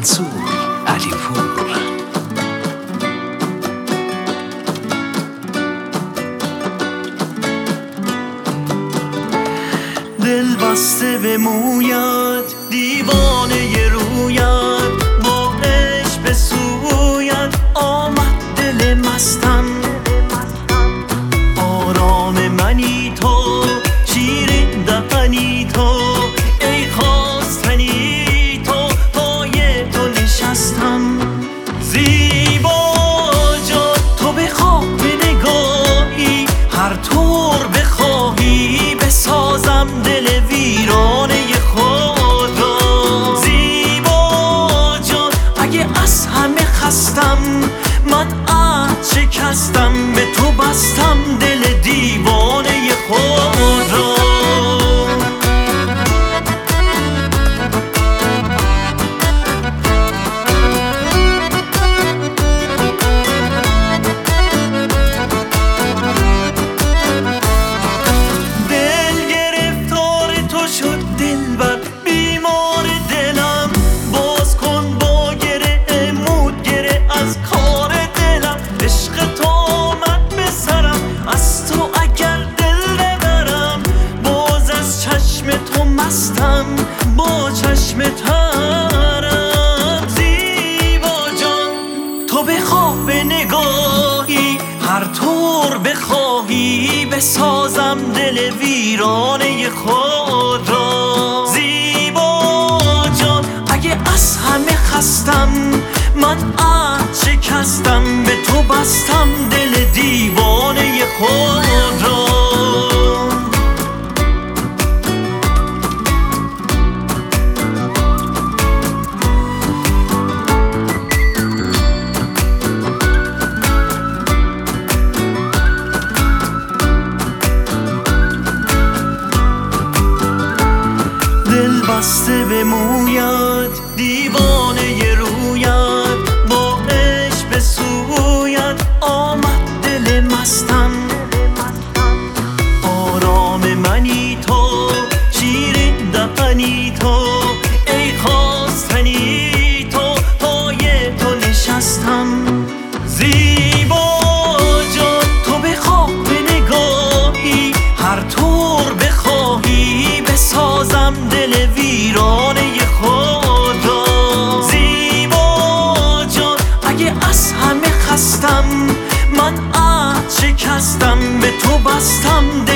منصور علیپور. دل بسته به مویت، دیوانه رویت، با عشق به سویت آمد دل مستم. آرام منی تو، شیرین دهنی تو، ای خواستنی تو، پای تو نشستم. زیبا جان تو به خواب نگاهی، هر طور بخواهی بسازم دل ویرانه خود را. زیبا جان اگه از همه خستم، من عهد شکستم، به تو بستم دل دیوانه خود را. با چشم ترم. زیبا جان تو به خواب نگاهی، هر طور بخواهی بسازم دل ویرانه خود را. زیبا جان اگه از همه خستم، من عهد شکستم، به تو بستم دل دیوانه خود را. دل بسته به مویت، دیوانه رویت، با عشق به سویت آمد دل مستم. آرام منی تو، شیرین دهنی تو، ای خواستنی تو، پای تو نشستم. زیبا جان تو به خواب نگاهی، هر طور بخواهی بسازم دل ویرانه خود را. زیبا جان اگه از همه خستم، من عهد شکستم، به تو بستم